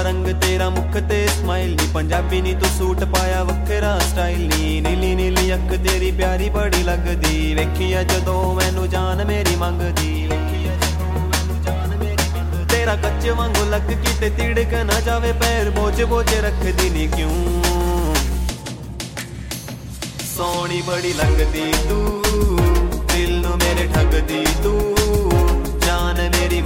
रंग तेरा मुख ते स्माइल नी, पंजाबी नी तू सूट पाया वखरा स्टाइल नी, नीली नीली अख तेरी प्यारी बड़ी लगदी, वेखी आ जदों मैनू जान मेरी मंगदी, तेरा कच्च वांगू लग किते तिड़क ना जावे, पैर बोझ बोझ रखदी नी क्यों, सोहनी बड़ी लगदी तू, दिल नू मेरे ठगदी तू।